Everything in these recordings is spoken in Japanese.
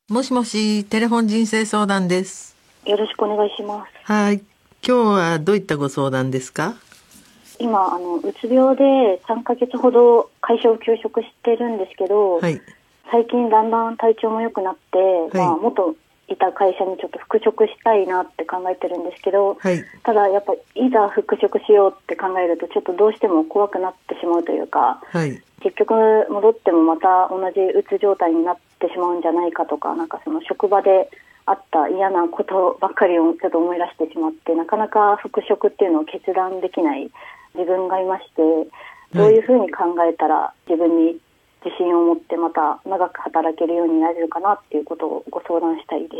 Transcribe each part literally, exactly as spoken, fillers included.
もしもし、テレフォン人生相談です。 よろしくお願いします。 はい。今日はどういったご相談ですか？ 今、あの、うつ病でさんかげつほど会社を休職してるんですけど、 はい。 最近だんだん体調も良くなって、 はい、 まあ、元いた会社にちょっと復職したいなって考えてるんですけど、 はい、 ただやっぱいざ復職しようって考えるとちょっとどうしても怖くなってしまうというか、 はい、 結局戻ってもまた同じうつ状態になってしまうんじゃないかとか、なんかその職場であった嫌なことばっかりをちょっと思い出してしまって、なかなか復職っていうのを決断できない自分がいまして、どういうふうに考えたら自分に自信を持ってまた長く働けるようになれるかなっていうことをご相談したいです。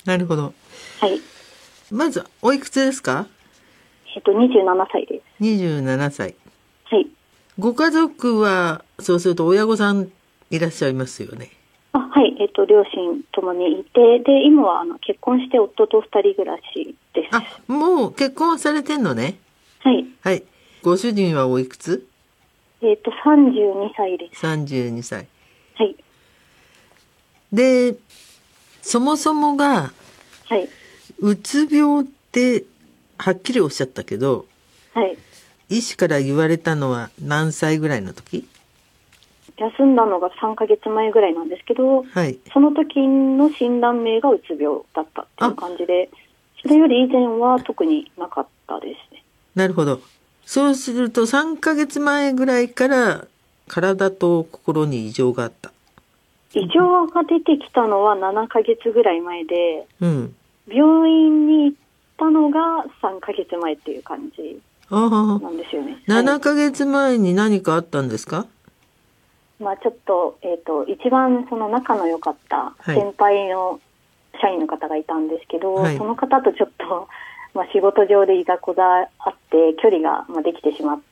なるほど。 はい。 まず、おいくつですか？ えっと、にじゅうななさいです。 にじゅうななさい。 はい。 ご家族は、そうすると親御さんいらっしゃいますよね。 あ、はい。えっと、両親ともにいて、で、今はあの結婚して夫と二人暮らしです。 あ、もう結婚はされてんのね。 はい。 はい。ご主人はおいくつ？ えっと、さんじゅうにさいです。 さんじゅうにさい。 はい。 で、そもそもが、 はい。 うつ病ってはっきりおっしゃったけど、 はい。 医師から言われたのは何歳ぐらいの時？ 休んだのがさんかげつまえぐらいなんですけど、 はい。 その時の診断名がうつ病だったっていう感じで、それより以前は特になかったですね。 なるほど。そうするとさんかげつまえぐらいから体と心に異常があった。 異常が出てきたのはななかげつぐらい前で、 うん。 病院に行ったのがさんかげつまえっていう感じああ。 なんですよね。 ななかげつまえに何かあったんですか？ まあ、ちょっと、えっと、一番その仲の良かったはい。 先輩の社員の方がいたんですけど、 はい。 その方とちょっと、まあ、仕事上でいざこざあって距離がまあできてしまって、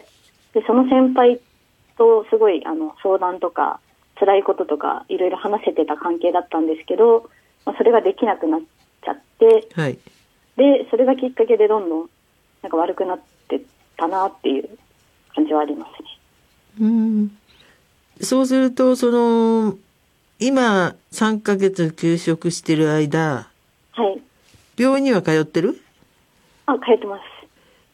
でその先輩とすごいあの相談とか辛いこととかいろいろ話せてた関係だったんですけど、まあ、それができなくなっちゃって、 はい。 でそれがきっかけでどんどんなんか悪くなってったなっていう感じはありますね。 うん。そうすると、その、今さんかげつ休職してる間、 はい。 病院には通ってる？ あ、通ってます。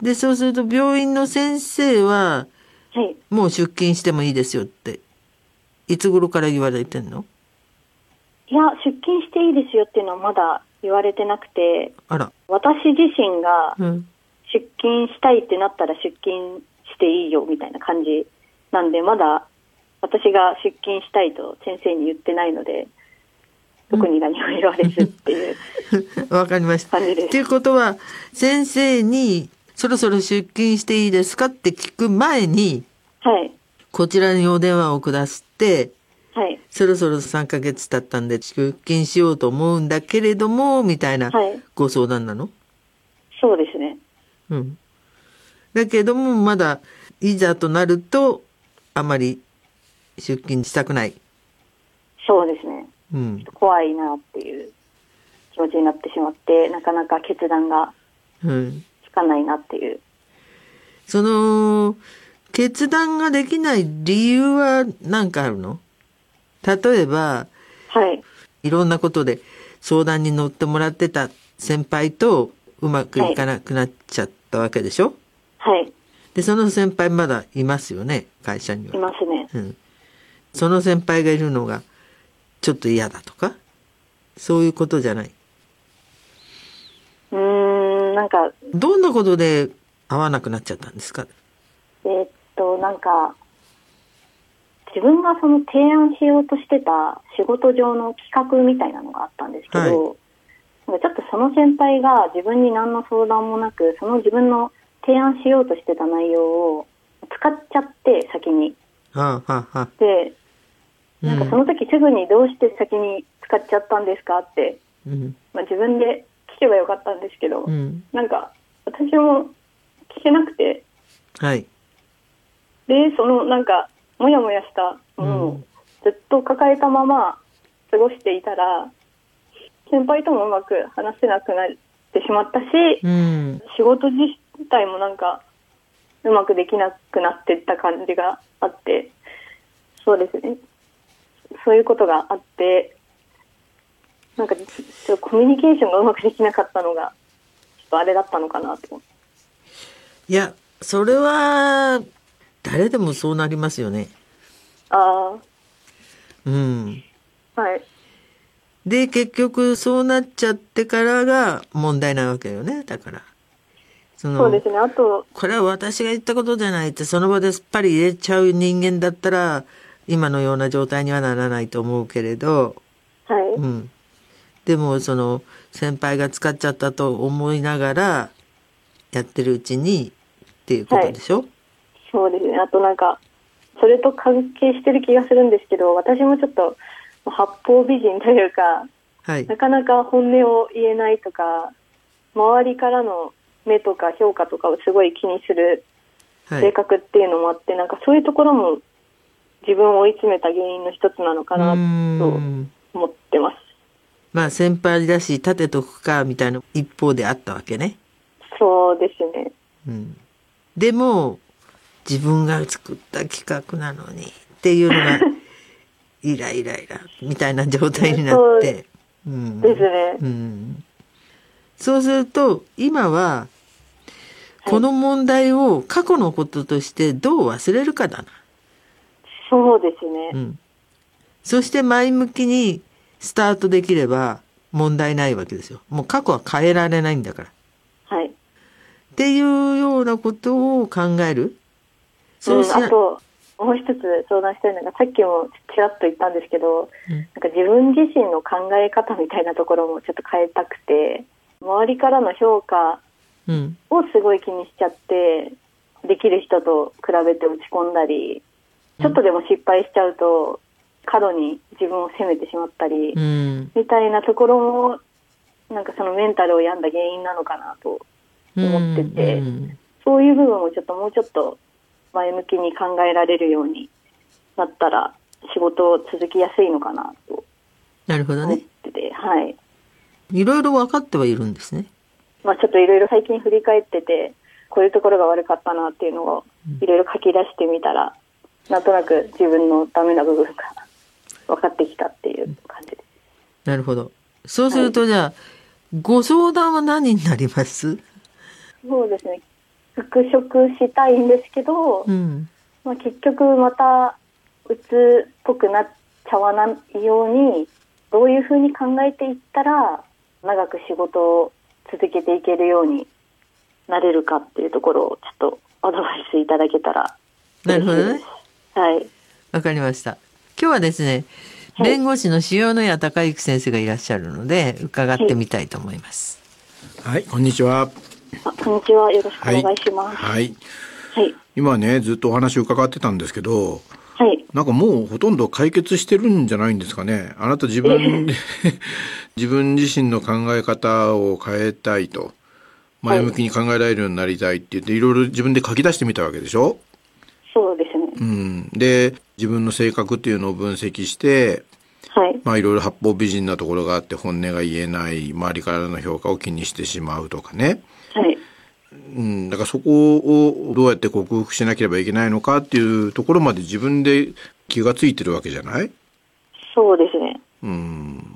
で、そうすると病院の先生は、 はい。 もう出勤してもいいですよって、いつ頃から言われてんの？ いや、出勤していいですよっていうのはまだ言われてなくて、 あら。 私自身がうん。 出勤したいってなったら出勤していいよみたいな感じなんで、まだ私が出勤したいと先生に言ってないので、特に何も言われずっていうわかりました。 感じです。 ということは、先生にそろそろ出勤していいですかって聞く前に、 はい。 こちらにお電話をくださって、 はい。 そろそろさんかげつ経ったんで出勤しようと思うんだけれども、みたいなはい。 ご相談なの？ そうですね。 うん。だけども、まだ、いざとなると、あまり出勤したくない。 そうですね。 うん。 怖いなっていう気持ちになってしまって、なかなか決断がうん。 つかないなっていう。 その、決断ができない理由は何かあるの？例えば、 はい。 いろんなことで相談に乗ってもらってた先輩とうまくいかなくなっちゃったわけでしょ？ はい。 で、その先輩まだいますよね、会社には。 いますね。 うん。その先輩がいるのがちょっと嫌だとか、そういうことじゃない。 うーん、なんか、 どんなことで会わなくなっちゃったんですか？ えーっと、なんか、自分がその提案しようとしてた仕事上の企画みたいなのがあったんですけど、 はい、 なんかちょっとその先輩が自分に何の相談もなく、その自分の提案しようとしてた内容を使っちゃって先に。 はあはあはあ、 で、なんかその時すぐにどうして先に使っちゃったんですかって、 うん、 まあ、自分で聞けばよかったんですけど、 うん、 なんか私も聞けなくて、 はい。 で、そのなんかもやもやしたものをずっと抱えたまま過ごしていたら、先輩ともうまく話せなくなってしまったし、 うん、 仕事自体もなんかうまくできなくなっていった感じがあって、そうですね、そういうことがあって、 なんかちょっとコミュニケーションがうまくできなかったのがちょっとあれだったのかなと。 いや、それは誰でもそうなりますよね。 あうん。 あ、はい。 で結局そうなっちゃってからが問題なわけよね。だからそのそうですね。あとこれは私が言ったことじゃないってその場ですっぱり入れちゃう人間だったら今のような状態にはならないと思うけれど、 はい、 うん、でもその先輩が使っちゃったと思いながらやってるうちにっていうことでしょ、はい、 そうですね。あとなんかそれと関係してる気がするんですけど、私もちょっと八方美人というか、はい、なかなか本音を言えないとか、周りからの目とか評価とかをすごい気にする性格っていうのもあって、はい、なんかそういうところも自分を追い詰めた原因の一つなのかなと思ってます。 まあ先輩だし立てとくかみたいな一方であったわけね。 そうですね、 うん、でも自分が作った企画なのにっていうのがイライライラみたいな状態になって、 うん、ですね、 うん、そうすると今はこの問題を過去のこととしてどう忘れるかだな。 そうですね、 うん、そして前向きにスタートできれば問題ないわけですよ。もう過去は変えられないんだから、はい、っていうようなことを考える。 そうし、うん、あともう一つ相談したいのが、さっきもちらっと言ったんですけど、うん、なんか自分自身の考え方みたいなところもちょっと変えたくて、周りからの評価をすごい気にしちゃって、うん、できる人と比べて落ち込んだり、ちょっとでも失敗しちゃうと過度に自分を責めてしまったり、うん、みたいなところもなんかそのメンタルを病んだ原因なのかなと思ってて、うんうん、そういう部分をちょっともうちょっと前向きに考えられるようになったら仕事を続きやすいのかなと思ってて。 なるほどね。 はい。 いろいろ分かってはいるんですね。 まあちょっといろいろ最近振り返ってて、こういうところが悪かったなっていうのをいろいろ書き出してみたら、うん、なんとなく自分のダメな部分が分かってきたっていう感じです。 なるほど。そうすると、はい、じゃあご相談は何になります？ そうですね。復職したいんですけど、うん、まあ、結局またうつっぽくなっちゃわないようにどういうふうに考えていったら長く仕事を続けていけるようになれるかっていうところをちょっとアドバイスいただけたら嬉しいです。なるほどね。はい。 わかりました。今日はですね、はい、弁護士の塩谷隆之先生がいらっしゃるので伺ってみたいと思います。 はい、はい、こんにちは。 あ、こんにちは。よろしくお願いします。 はい。はい、今ね、ずっとお話を伺ってたんですけど、 はい。 なんかもうほとんど解決してるんじゃないんですかね。あなた自分で自分自身の考え方を変えたいと、前向きに考えられるようになりたいって言って、いろいろ自分で書き出してみたわけでしょ。 そうですね。 うん。で、自分の性格っていうのを分析して、はい。まあいろいろ八方美人なところがあって本音が言えない、周りからの評価を気にしてしまうとかね。 はい。 うん、だからそこをどうやって克服しなければいけないのかっていうところまで自分で気がついてるわけじゃない？ そうですね。 うん。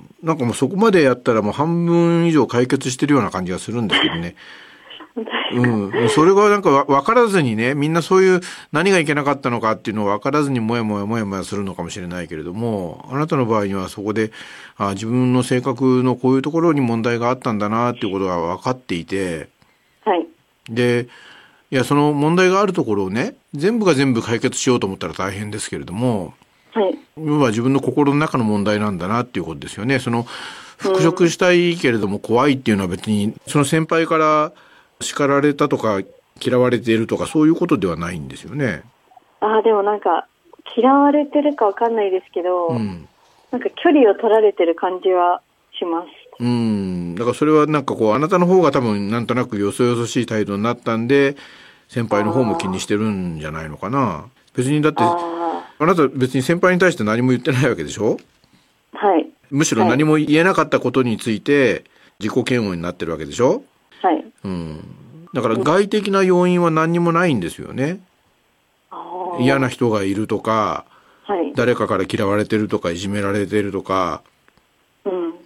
なんかもうそこまでやったらもう半分以上解決してるような感じがするんですけどね。うん。それがなんか分からずにね、みんなそういう何がいけなかったのかっていうのを分からずにもやもやもやもやするのかもしれないけれども、あなたの場合にはそこであ自分の性格のこういうところに問題があったんだなっていうことが分かっていて、 はい。 で、いや、その問題があるところをね、全部が全部解決しようと思ったら大変ですけれども、はい。要は自分の心の中の問題なんだなっていうことですよね。その、復職したいけれども怖いっていうのは別に、その先輩から叱られたとか嫌われているとかそういうことではないんですよね。 ああ、でもなんか、嫌われてるかわかんないですけど、うん、なんか距離を取られてる感じはします。 うん。だからそれはなんかこう、あなたの方が多分なんとなくよそよそしい態度になったんで、先輩の方も気にしてるんじゃないのかな。別にだって、あ, あなた別に先輩に対して何も言ってないわけでしょ？ はい。 むしろ何も言えなかったことについて自己嫌悪になってるわけでしょ？ はい。 うん。だから外的な要因は何にもないんですよね。あ、嫌な人がいるとか、はい、誰かから嫌われてるとかいじめられてるとか、うん。うん。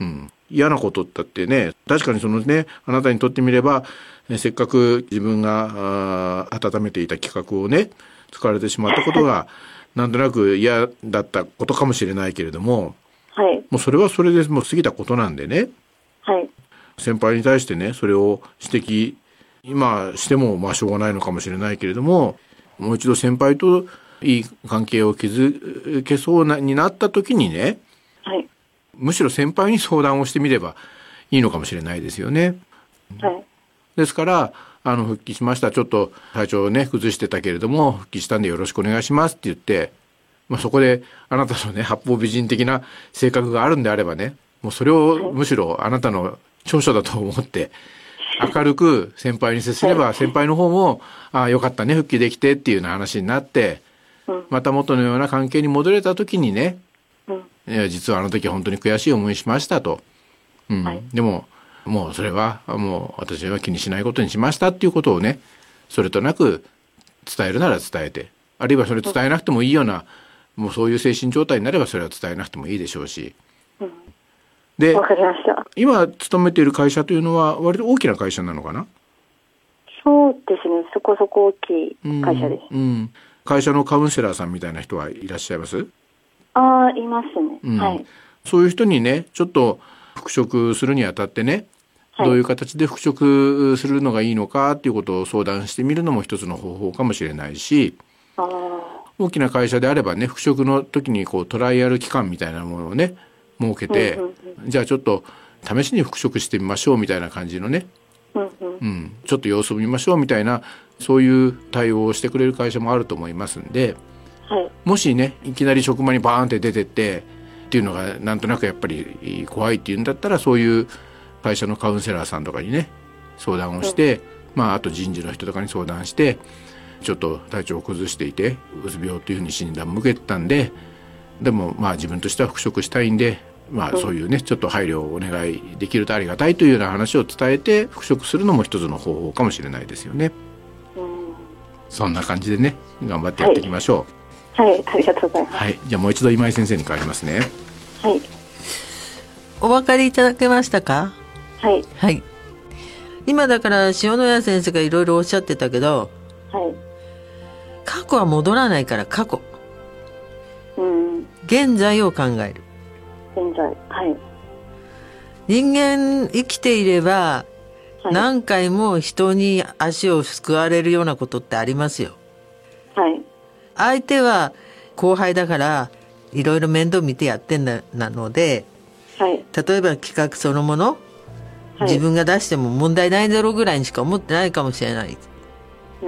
嫌なことだってね、確かにそのね、あなたにとってみれば、せっかく自分が温めていた企画をね、使われてしまったことが、なんとなく嫌だったことかもしれないけれども、 はい。 もうそれはそれでもう過ぎたことなんでね、 はい。 先輩に対してね、それを指摘、今してもまあしょうがないのかもしれないけれども、もう一度先輩といい関係を築けそうなになった時にね、 はい。 むしろ先輩に相談をしてみればいいのかもしれないですよね。 はい。 ですから、あの、復帰しました。ちょっと体調をね、崩してたけれども、復帰したんでよろしくお願いしますって言って、まあそこであなたのね、八方美人的な性格があるんであればね、もうそれをむしろあなたの長所だと思って、明るく先輩に接すれば、先輩の方も、ああ、よかったね、復帰できてっていうような話になって、また元のような関係に戻れた時にね、いや、実はあの時本当に悔しい思いしましたと。うん。はい、でも、もうそれは、もう私は気にしないことにしましたっていうことをね、それとなく伝えるなら伝えて、あるいはそれ伝えなくてもいいような、もうそういう精神状態になればそれは伝えなくてもいいでしょうし。 うん、 で、 わかりました。 今勤めている会社というのは割と大きな会社なのかな？ そうですね、そこそこ大きい会社です。 うん。うん、会社のカウンセラーさんみたいな人はいらっしゃいます？ ああ、いますね、うん。はい。 そういう人にね、ちょっと復職するにあたってね、はい、どういう形で復職するのがいいのかっていうことを相談してみるのも一つの方法かもしれないし、 あ大きな会社であればね、復職の時にこうトライアル期間みたいなものをね、設けて、うんうんうん、じゃあちょっと試しに復職してみましょうみたいな感じのね、うんうんうん、ちょっと様子を見ましょうみたいな、そういう対応をしてくれる会社もあると思いますんで、はい、もしね、いきなり職場にバーンって出てってっていうのがなんとなくやっぱり怖いっていうんだったら、そういう会社のカウンセラーさんとかにね相談をして、うん、まああと人事の人とかに相談して、ちょっと体調を崩していてうつ病というふうに診断を受けてたんで、でもまあ自分としては復職したいんで、まあそういうね、ちょっと配慮をお願いできるとありがたいというような話を伝えて復職するのも一つの方法かもしれないですよね。うん、そんな感じでね、頑張ってやっていきましょう。 はい、はい、ありがとうございます。 はい、じゃあもう一度今井先生に変わりますね。 はい。 お分かりいただけましたか？ はい。 はい。今だから塩谷先生がいろいろおっしゃってたけど、 はい。 過去は戻らないから過去。 うん。 現在を考える。 現在。はい。 人間生きていれば、はい、何回も人に足をすくわれるようなことってありますよ。 はい。 相手は後輩だからいろいろ面倒見てやってんだなので、はい、例えば企画そのもの、はい、自分が出しても問題ないだろうぐらいにしか思ってないかもしれない。うん、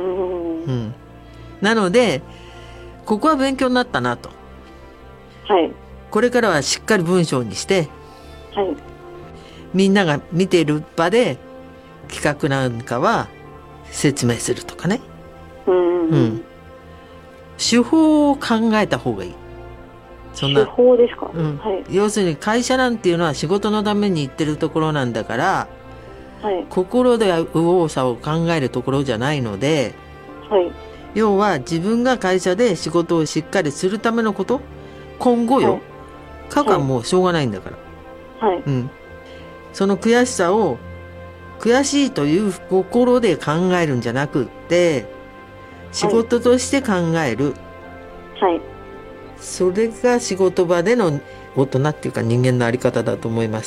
うん、なのでここは勉強になったなと、はい、これからはしっかり文章にして、はい、みんなが見ている場で企画なんかは説明するとかね、うん、うん手法を考えた方がいい。 そんな手法ですか、 うんはい、要するに会社なんていうのは仕事のために行ってるところなんだから、はい、心で右往左往考えるところじゃないので、はい、要は自分が会社で仕事をしっかりするためのこと、今後よ、はい、過去はもうしょうがないんだから、はいうん、その悔しさを悔しいという心で考えるんじゃなくって仕事として考える、はい、それが仕事場での大人っていうか人間のあり方だと思います。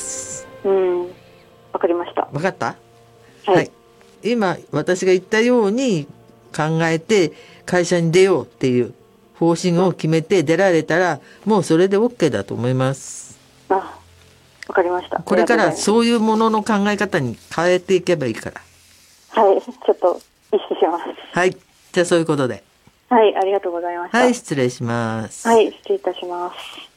うん、わかりました。 わかった？ はい、はい、 今私が言ったように考えて会社に出ようっていう方針を決めて出られたら、もうそれで OK だと思います。 あ、わかりました。 これからそういうものの考え方に変えていけばいいから。 はい、ちょっと意識します。 はい。じゃあそういうことで。 はい、ありがとうございました。 はい、失礼します。 はい、失礼いたします。